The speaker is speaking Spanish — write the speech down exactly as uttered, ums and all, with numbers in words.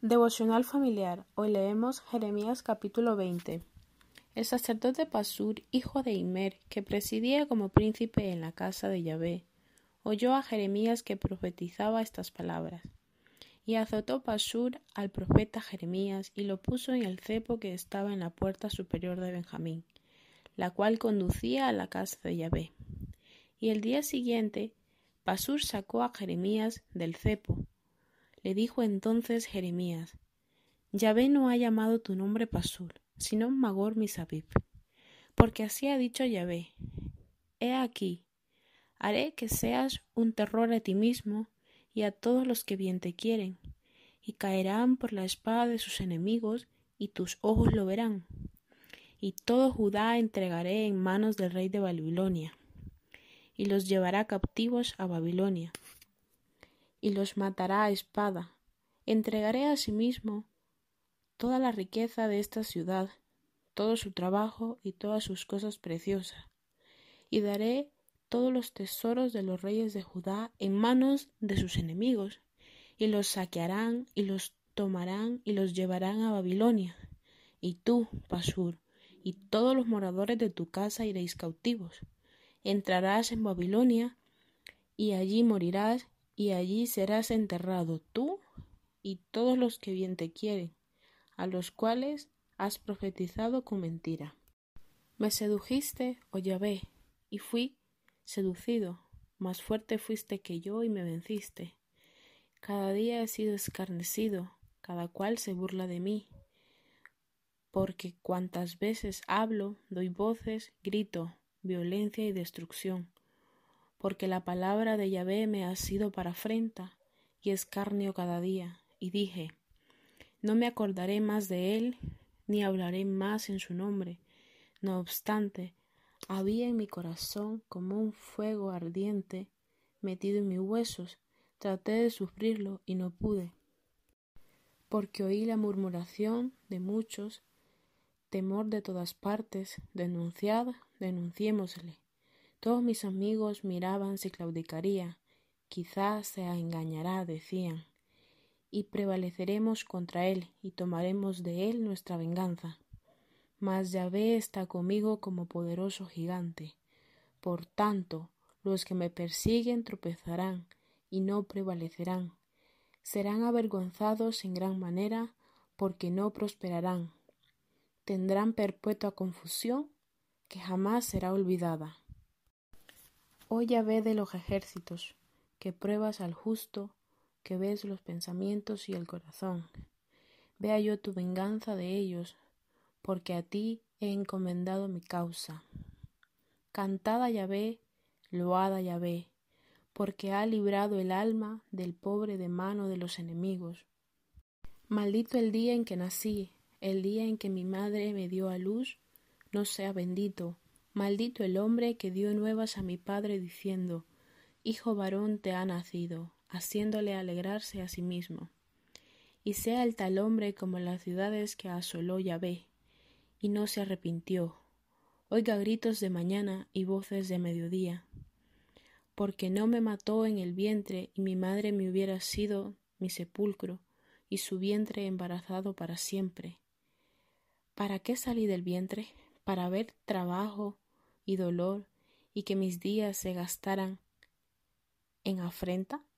Devocional familiar. Hoy leemos Jeremías capítulo veinte. El sacerdote Pasur, hijo de Immer, que presidía como príncipe en la casa de Yahvé, oyó a Jeremías que profetizaba estas palabras. Y azotó Pasur al profeta Jeremías y lo puso en el cepo que estaba en la puerta superior de Benjamín, la cual conducía a la casa de Yahvé. Y el día siguiente, Pasur sacó a Jeremías del cepo. Le dijo entonces Jeremías: Yahvé no ha llamado tu nombre Pasur, sino Magor Misabib, porque así ha dicho Yahvé: He aquí, haré que seas un terror a ti mismo y a todos los que bien te quieren, y caerán por la espada de sus enemigos, y tus ojos lo verán. Y todo Judá entregaré en manos del rey de Babilonia, y los llevará captivos a Babilonia, y los matará a espada. Entregaré asimismo toda la riqueza de esta ciudad, todo su trabajo y todas sus cosas preciosas, y daré todos los tesoros de los reyes de Judá en manos de sus enemigos, y los saquearán y los tomarán y los llevarán a Babilonia. Y tú, Pasur, y todos los moradores de tu casa iréis cautivos. Entrarás en Babilonia, y allí morirás, y allí serás enterrado tú y todos los que bien te quieren, a los cuales has profetizado con mentira. Me sedujiste, oh Yahvé, y fui seducido, más fuerte fuiste que yo y me venciste. Cada día he sido escarnecido, cada cual se burla de mí, porque cuantas veces hablo, doy voces, grito, violencia y destrucción, porque la palabra de Yahvé me ha sido para afrenta y escarnio cada día, y dije: No me acordaré más de él, ni hablaré más en su nombre. No obstante, había en mi corazón como un fuego ardiente metido en mis huesos. Traté de sufrirlo y no pude, porque oí la murmuración de muchos, temor de todas partes. Denunciad, denunciémosle. Todos mis amigos miraban si claudicaría. Quizás se engañará, decían, y prevaleceremos contra él, y tomaremos de él nuestra venganza. Mas Yahvé está conmigo como poderoso gigante. Por tanto, los que me persiguen tropezarán, y no prevalecerán. Serán avergonzados en gran manera, porque no prosperarán. Tendrán perpetua confusión, que jamás será olvidada. Oh Yahvé de los ejércitos, que pruebas al justo, que ves los pensamientos y el corazón. Vea yo tu venganza de ellos, porque a ti he encomendado mi causa. Cantad a Yahvé, load a Yahvé, porque ha librado el alma del pobre de mano de los enemigos. Maldito el día en que nací, el día en que mi madre me dio a luz, no sea bendito. Maldito el hombre que dio nuevas a mi padre diciendo: Hijo varón te ha nacido, haciéndole alegrarse a sí mismo. Y sea el tal hombre como las ciudades que asoló Yahvé, y no se arrepintió. Oiga gritos de mañana y voces de mediodía. Porque no me mató en el vientre, y mi madre me hubiera sido mi sepulcro, y su vientre embarazado para siempre. ¿Para qué salí del vientre? Para ver trabajo y dolor, y que mis días se gastaran en afrenta.